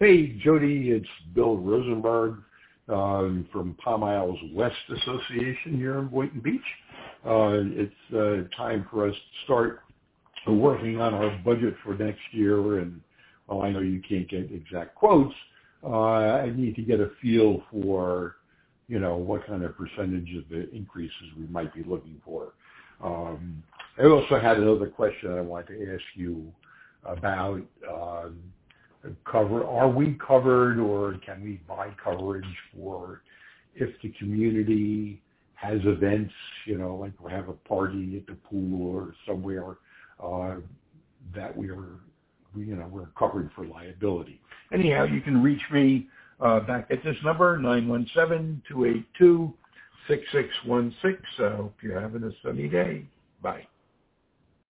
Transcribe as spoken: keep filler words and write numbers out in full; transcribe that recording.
Hey, Jody, it's Bill Rosenberg um, from Palm Isles West Association here in Boynton Beach. Uh, it's uh, time for us to start working on our budget for next year, and while I know you can't get exact quotes, uh, I need to get a feel for, you know, what kind of percentage of the increases we might be looking for. Um, I also had another question I wanted to ask you about um, cover. Are we covered, or can we buy coverage for if the community has events, you know, like we have a party at the pool or somewhere uh, that we are, you know, we're covered for liability. Anyhow, you can reach me uh, back at this number, nine one seven, two eight two, six six one six. I hope you're having a sunny day. Bye.